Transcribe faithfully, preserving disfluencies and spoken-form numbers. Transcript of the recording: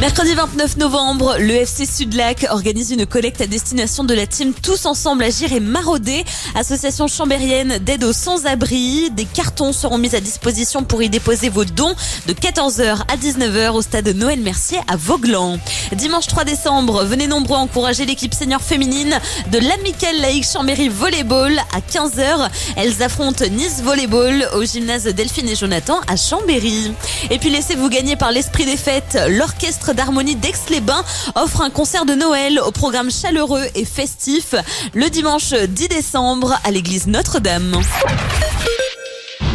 Mercredi vingt-neuf novembre, le F C Sud-Lac organise une collecte à destination de la team Tous Ensemble Agir et Marauder, association chambérienne d'aide aux sans-abri. Des cartons seront mis à disposition pour y déposer vos dons de quatorze heures à dix-neuf heures au stade Noël Mercier à Vaugelan. Dimanche trois décembre, venez nombreux encourager l'équipe senior féminine de l'Amicale Laïque Chambéry Volleyball à quinze heures. Elles affrontent Nice Volleyball au gymnase Delphine et Jonathan à Chambéry. Et puis laissez-vous gagner par l'esprit des fêtes. L'orchestre d'harmonie d'Aix-les-Bains offre un concert de Noël au programme chaleureux et festif le dimanche dix décembre à l'église Notre-Dame.